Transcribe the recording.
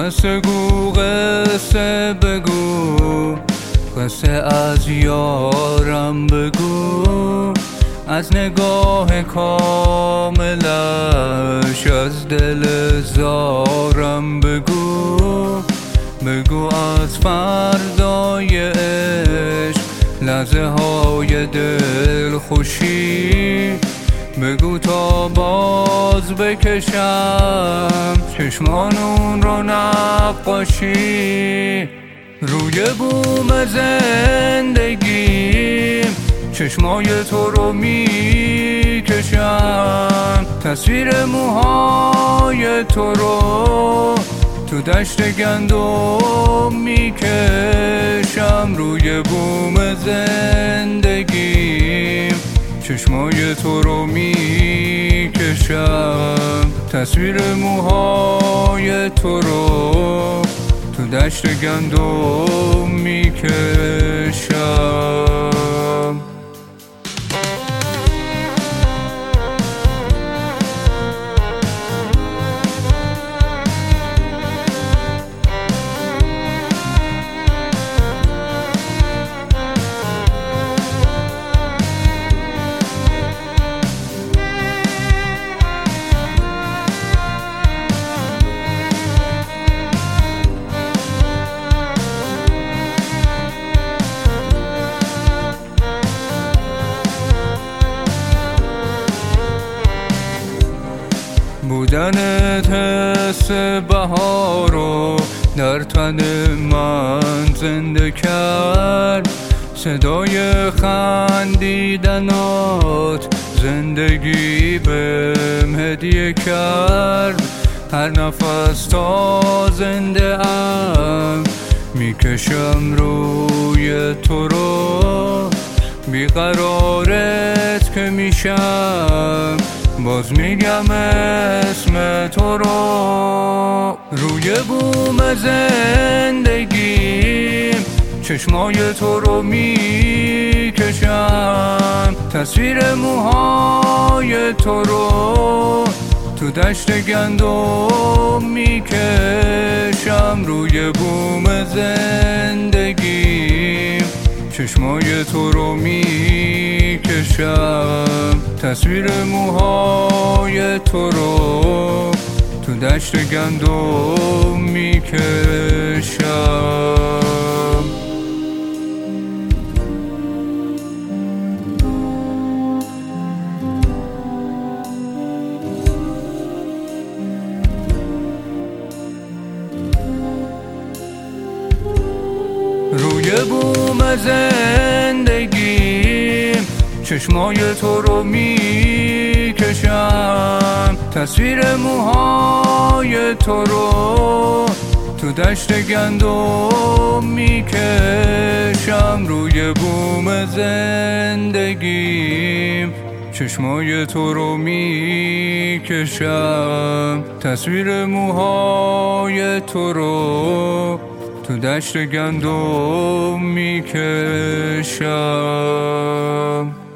قصه گو قصه بگو، قصه از یارم بگو، از نگاه کاملش از دل زارم بگو. بگو از فردای عشق لحظه های دل خوشی، بگو تا باز بکشم چشمانون رو نقاشی. روی بوم زندگیم چشمای تو رو میکشم، تصویر موهای تو رو تو دشت گندم میکشم. روی بوم زندگیم چشمای تو رو میکشم، تصویر موهای تو رو تو دشت گندم میکشم. بودنت حس بهارو در تن من زنده کرد، صدای خندیدنات زندگی بهم هدیه کرد. هر نفس تا زنده ام میکشم روی تو رو، بیقرارت که میشم باز میگم اسم تو رو. روی بوم زندگیم چشمای تو رو میکشم، تصویر موهای تو رو تو دشت گندم میکشم. روی بوم زندگیم چشمای تو رو میکشم، تصویر موهای تو رو تو دشت گندم میکشم. روی بوم زندگیم چشمای تو رو میکشم، تصویر موهای تو رو تو دشت گندم میکشم. روی بوم زندگیم چشمای تو رو میکشم، تصویر موهای تو رو تو دشت گندم میکشم.